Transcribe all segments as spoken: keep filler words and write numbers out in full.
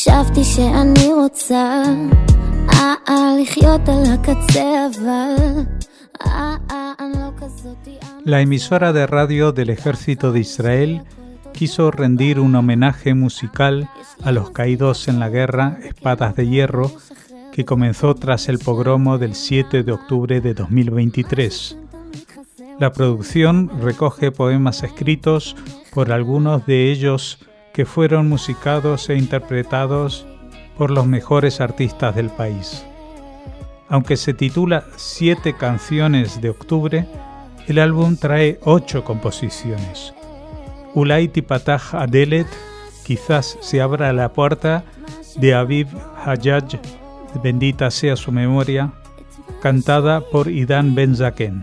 חשבתי שאני רוצה אה אה לחיות על הקצה, אבל אה אה אני לא כזאת. La emisora de radio del Ejército de Israel quiso rendir un homenaje musical a los caídos en la guerra Espadas de Hierro, que comenzó tras el pogromo del siete de octubre de dos mil veintitrés. La producción recoge poemas escritos por algunos de ellos que fueron musicados e interpretados por los mejores artistas del país. Aunque se titula Siete canciones de octubre, el álbum trae ocho composiciones. Ulay Tipatah Adelet, quizás se abra la puerta, de Aviv Hajjaj, bendita sea su memoria, cantada por Idan Ben Zaken.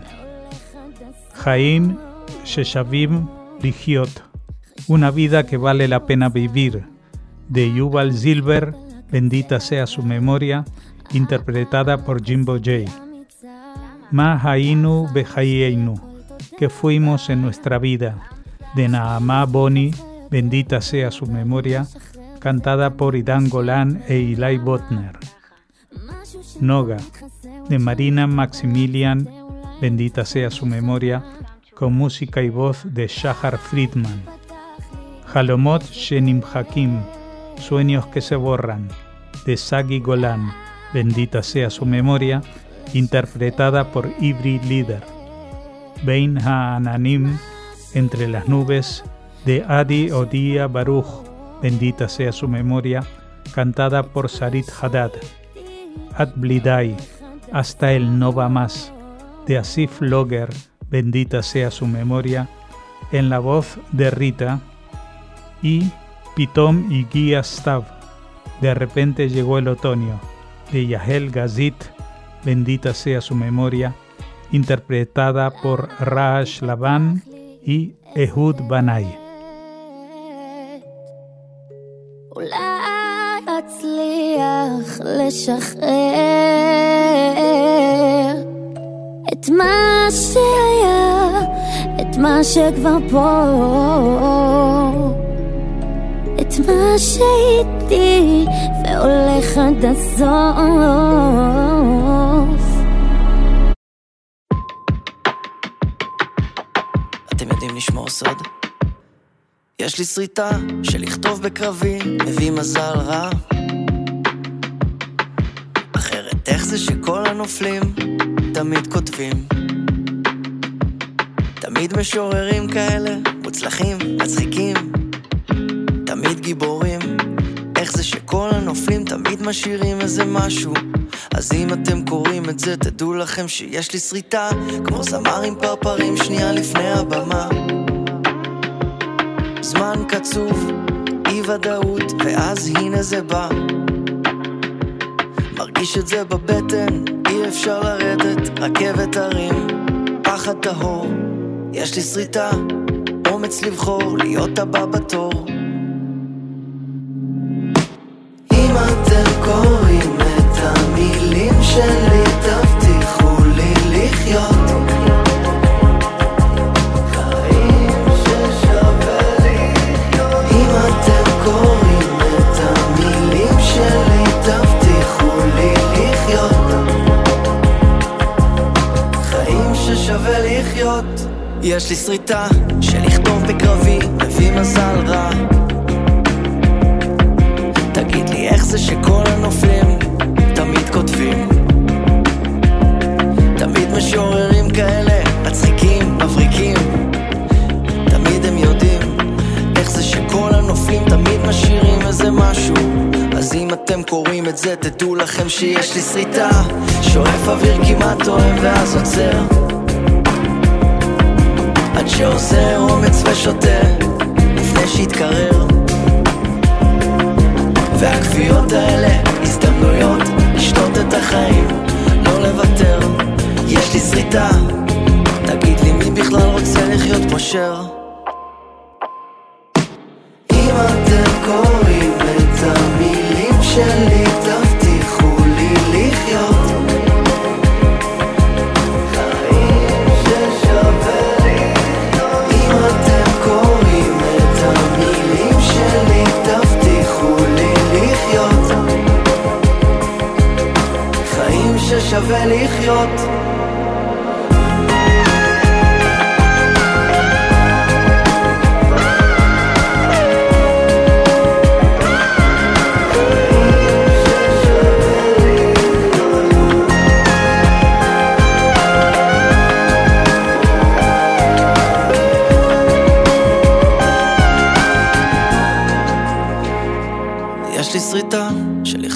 Chaim Sheshavim Lihiot, una vida que vale la pena vivir, de Yuval Zilber, bendita sea su memoria, interpretada por Jimbo J. Ma Hainu Behayeinu, que fuimos en nuestra vida, de Naamá Boni, bendita sea su memoria, cantada por Idan Golan e Eli Botner. Noga, de Marina Maximilian, bendita sea su memoria, con música y voz de Shahar Friedman. Halomot Shenim Hakim, sueños que se borran, de Sagi Golan, bendita sea su memoria, interpretada por Ivri Lider. Bein Ha'ananim, entre las nubes, de Adi Odia Baruch, bendita sea su memoria, cantada por Sarit Haddad. Ad Blidai, hasta el no va más, de Asif Loger, bendita sea su memoria, en la voz de Rita. Y Pitom y Guía Stav, de repente llegó el otoño, de Yahel Gazit, bendita sea su memoria, interpretada por Raash Laban y Ehud Banai. אולי אצליח לשחרר את מה שהיה, את מה שכבר פה, את מה שהייתי והולך עד הסוף. אתם יודעים לשמור סוד? יש לי שריטה של לכתוב בקרבי, מביא מזל רע. אחרת איך זה שכל הנופלים תמיד כותבים, תמיד משוררים כאלה, מוצלחים, מצחיקים, תמיד גיבורים. איך זה שכל הנופלים תמיד משאירים איזה משהו. אז אם אתם קוראים את זה, תדעו לכם שיש לי שריטה כמו זמר עם פרפרים שנייה לפני הבמה. זמן קצוב, אי ודאות, ואז הנה זה בא. מרגיש את זה בבטן, אי אפשר לרדת, רכבת הרים, פחד טהור. יש לי שריטה, אומץ לבחור, להיות הבא בתור. אם אתם קוראים את המילים שלי, תבטיחו לי לחיות שווה לחיות. יש לי שריטה של לכתוב בקרבי, מביא מזל רע. תגיד לי איך זה שכל הנופלים תמיד כותבים, תמיד משוררים כאלה, מצחיקים, מבריקים, תמיד הם יודעים איך זה שכל הנופלים תמיד משאירים איזה משהו. אז אם אתם קוראים את זה, תדעו לכם שיש לי שריטה, שואף אוויר כמעט אוהב ואז עוצר, עד שעוזר אומץ ושוטה לפני שיתקרר. והכפיות האלה הזדמנויות לשתות את החיים, לא לוותר. יש לי שריטה, תגיד לי מי בכלל רוצה לחיות פה שר. אם אתם קוראים את המילים שלי, תבטיחו לי לחיות לחיות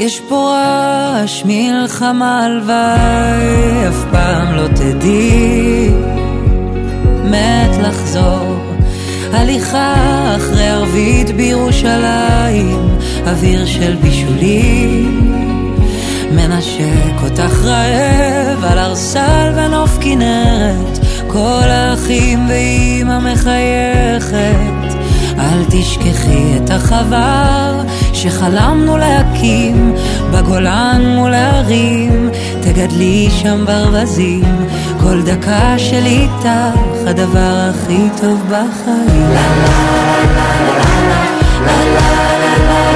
יש פה רעש מלחמה הלוואי, אף פעם לא תדעי, מת לחזור, הליכה אחרי ערבית בירושלים, אוויר של בישולים, מנשק אותך רעב על ארסל ונוף כנרת, כל האחים ואמא מחייכת, אל תשכחי את החבר שחלמנו להקים בגולן מול הערים, תגדלי שם ברווזים, כל דקה שלי איתך הדבר הכי טוב בחיים. לה לה לה לה לה לה לה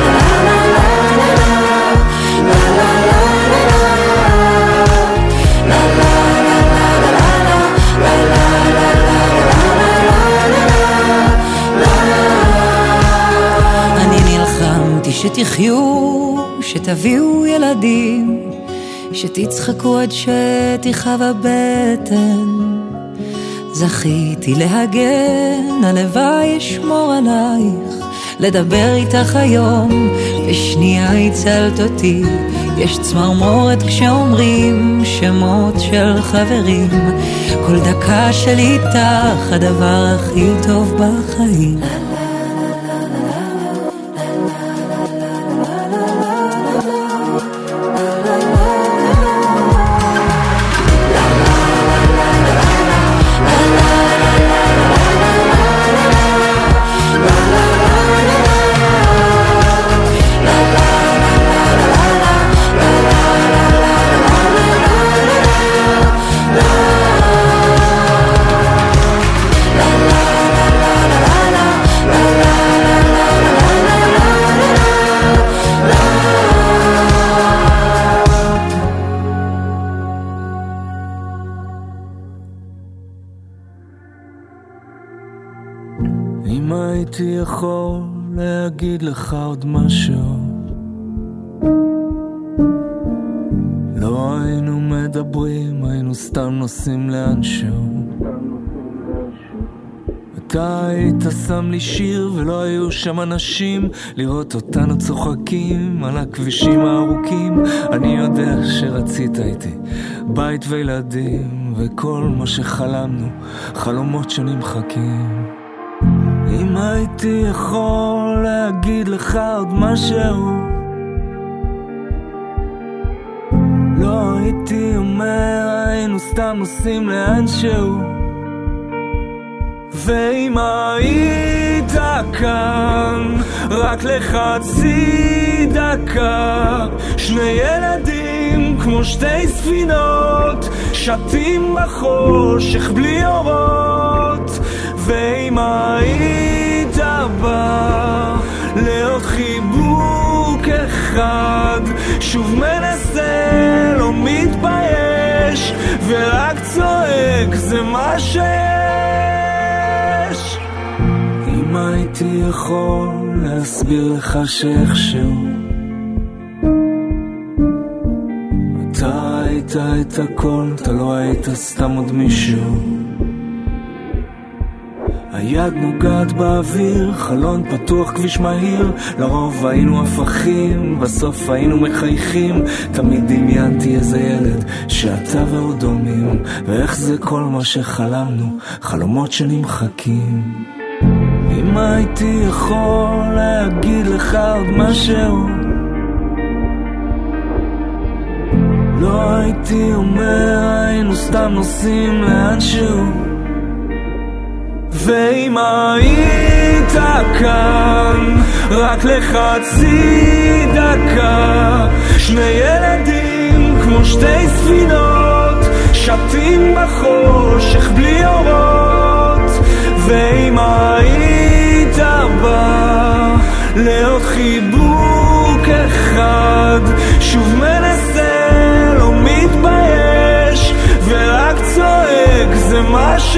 שתחיו, שתביאו ילדים, שתצחקו עד שתיכאב הבטן, זכיתי להגן, הלוואי ישמור עלייך, לדבר איתך היום, בשנייה הצלת אותי, יש צמרמורת כשאומרים שמות של חברים, כל דקה שלי איתך הדבר הכי טוב בחיים. הייתי יכול להגיד לך עוד משהו, לא היינו מדברים, היינו סתם נוסעים לאנשהו. אתה היית שם לי שיר ולא היו שם אנשים לראות אותנו צוחקים על הכבישים הארוכים. אני יודע שרצית איתי בית וילדים וכל מה שחלמנו, חלומות שנמחקים. אם הייתי יכול להגיד לך עוד משהו, לא הייתי אומר היינו סתם נוסעים לאנשהו. ואם היית כאן רק לחצי דקה, שני ילדים כמו שתי ספינות שתים בחושך בלי אורות. ואם היית בא לעוד חיבוק אחד, שוב מנסה לא מתבייש ורק צועק זה מה שיש. אם הייתי יכול להסביר לך שאיכשהו אתה היית את הכל, אתה לא היית סתם עוד מישהו. היד נוגעת באוויר, חלון פתוח, כביש מהיר, לרוב היינו הפכים, בסוף היינו מחייכים. תמיד דמיינתי איזה ילד שאתה והוא דומים, ואיך זה כל מה שחלמנו, חלומות שנמחקים. אם הייתי יכול להגיד לך עוד משהו, לא הייתי אומר היינו סתם נוסעים לאנשהו. ואם היית כאן רק לחצי דקה, שני ילדים כמו שתי ספינות שתים בחושך בלי אורות. ואם היית בא לעוד חיבוק אחד, שוב מנסה לא מתבייש ורק צועק זה מה ש...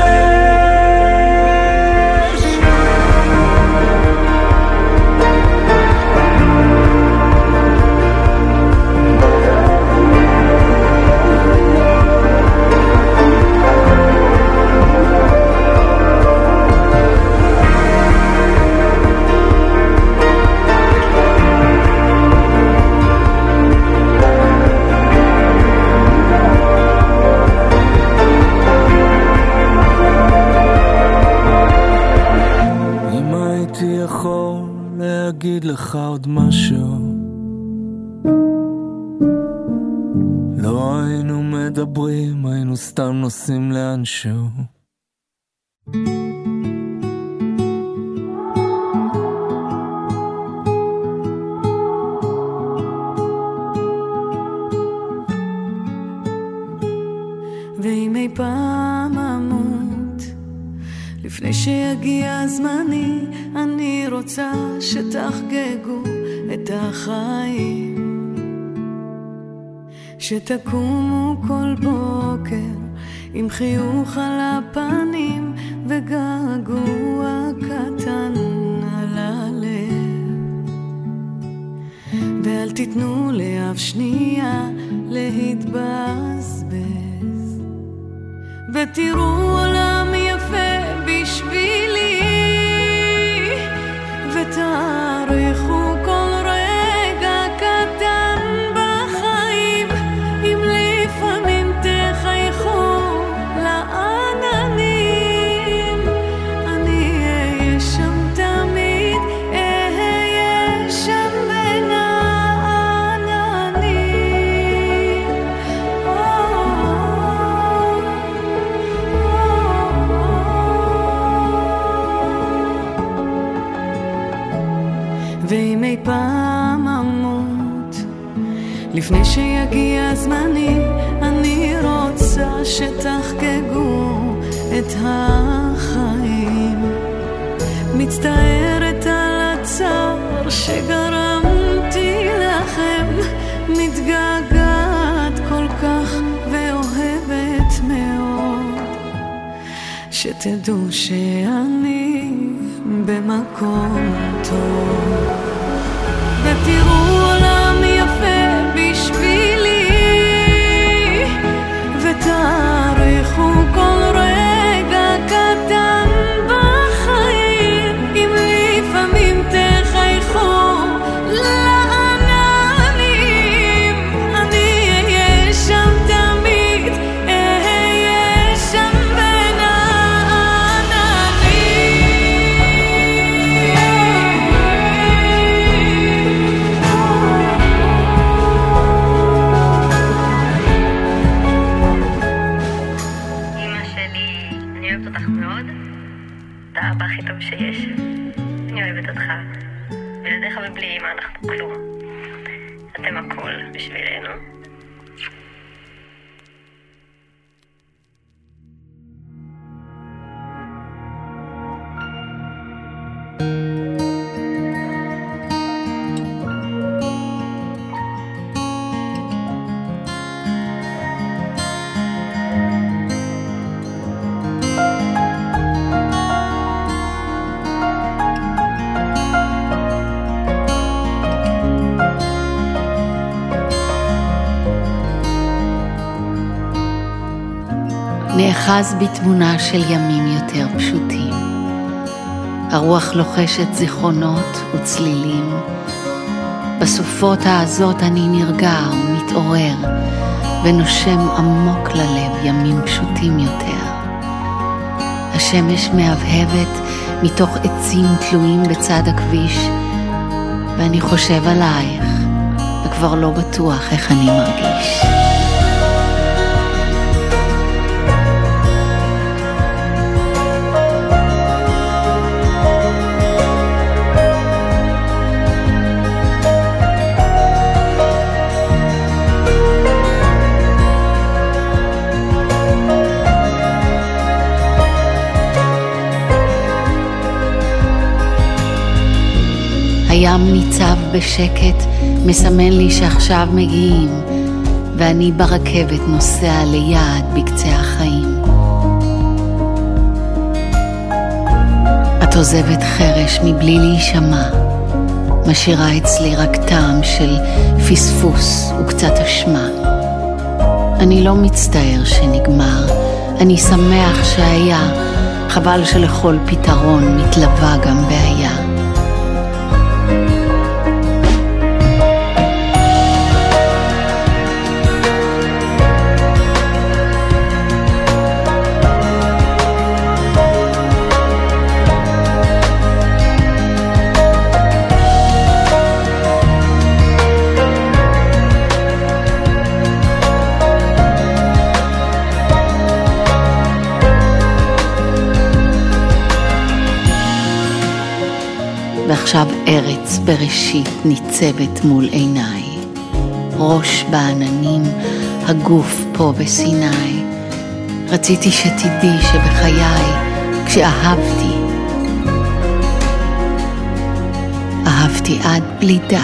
אגיד לך עוד משהו, לא היינו מדברים, היינו סתם נוסעים לאנשהו. ואם אי פעם אמות, לפני שיגיע זמני, אני רוצה שתחגגו את החיים, שתקומו כל בוקר עם חיוך על הפנים וגעגוע קטן על הלב, ואל תיתנו לאף שנייה להתבזבז, ותראו עולם יפה בשבילי, ותעריכו כל רגע קטן בחיים, אם לפעמים תחייכו לעננים, אני אהיה שם תמיד, אהיה שם בין העננים. ואם אי פעם אמות, לפני שיגיע זמני, אני רוצה שתחגגו את החיים, מצטערת על הצער שגרמתי לכם, מתגעגעת כל כך ואוהבת מאוד, שתדעו שאני במקום טוב, ותראו עולם יפה בשבילי, ותעריכו כל רגע קטן בחיים, אם לפעמים תחייכו לעננים, אני אהיה שם תמיד, אהיה שם בין האבא הכי טוב שיש. אני אוהבת אותך. בלעדיך ובלי אמא אנחנו כלום. אתם הכל בשבילנו. נאחז בתמונה של ימים יותר פשוטים. הרוח לוחשת זיכרונות וצלילים. בסופות העזות אני נרגע ומתעורר, ונושם עמוק ללב ימים פשוטים יותר. השמש מהבהבת מתוך עצים תלויים בצד הכביש, ואני חושב עלייך, וכבר לא בטוח איך אני מרגיש. הים ניצב בשקט, מסמן לי שעכשיו מגיעים, ואני ברכבת נוסע ליעד בקצה החיים. את עוזבת חרש מבלי להישמע, משאירה אצלי רק טעם של פספוס וקצת אשמה. אני לא מצטער שנגמר, אני שמח שהיה, חבל שלכל פתרון מתלווה גם בעיה. עכשיו ארץ בראשית ניצבת מול עיניי, ראש בעננים, הגוף פה בסיני. רציתי שתדעי שבחיי, כשאהבתי, אהבתי עד בלי די.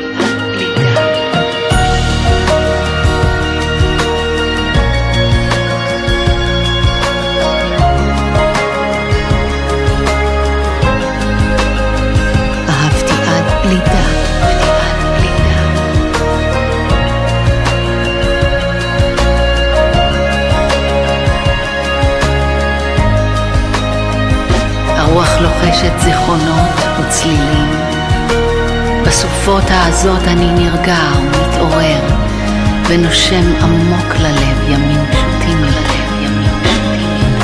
הרוח לוחשת זיכרונות וצלילים, בסופות העזות אני נרגע ומתעורר, ונושם עמוק ללב ימים פשוטים ללב, ימים פשוטים.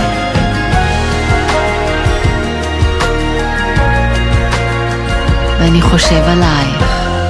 ואני חושב עלייך,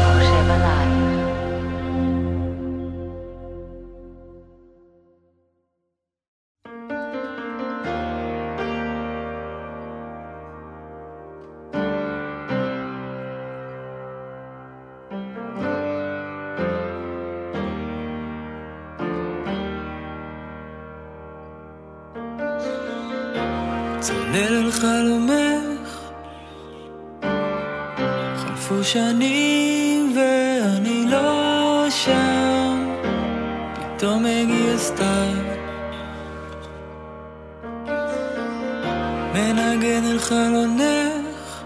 צולל על חלומך, חלפו שנים ואני לא שם, פתאום הגיע סתיו, מנגן על חלונך,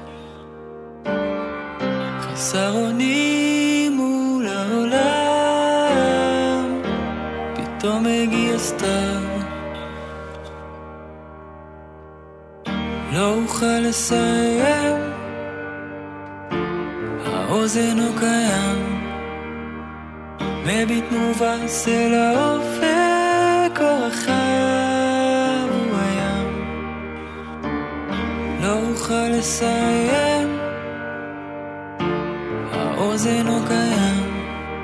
חסר אונים מול העולם, פתאום הגיע סתיו, לא אוכל לסיים, האוזן לא קיים, מביט מובס אל האופק, אור רחב הוא הים. לא אוכל לסיים, האוזן לא קיים,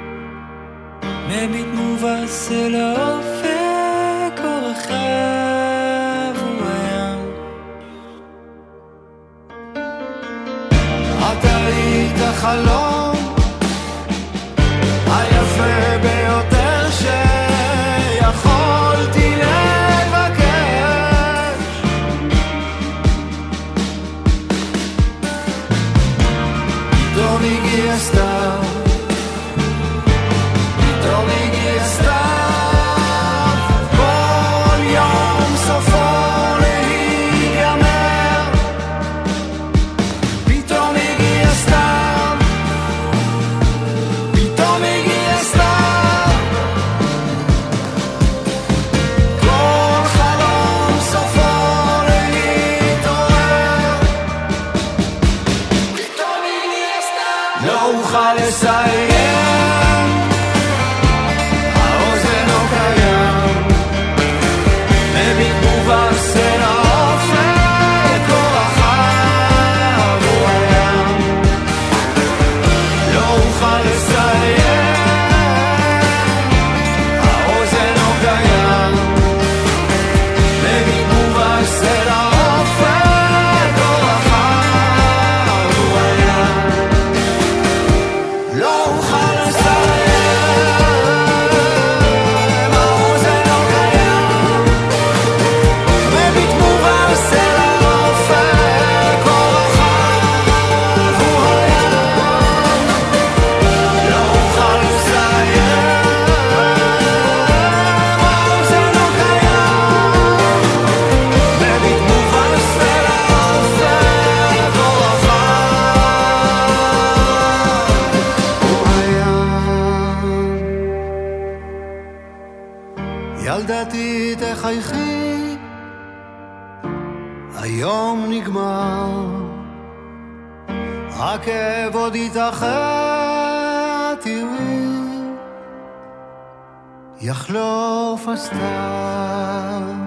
מביט מובס אל האופק, אור רחב הוא הים. את היית החלום היפה ביותר שיכולתי לבקש, פתאום הגיע סתיו, פתאום הגיע סתיו, כל יום סופו להיגמר, פתאום הגיע סתיו, פתאום הגיע סתיו, כל חלום סופו להתעורר, פתאום הגיע סתיו, לא אוכל לסיים, האוזן לא קיים, מביט מובס אל האופק, אור רחב הוא הים. לא אוכל לסיים, האוזן לא קיים, מביט מובס אל האופק, אור רחב הוא הים. לא אוכל לסיים, האוזן לא קיים, מביט מובס אל האופק, אור רחב הוא הים. לא אוכל לסיים, האוזן לא קיים, מביט מובס אל האופק, אור רחב הוא הים. ילדתי תחייכי, היום נגמר, רק אעבוד איתך תראי, יחלוף הסתיו.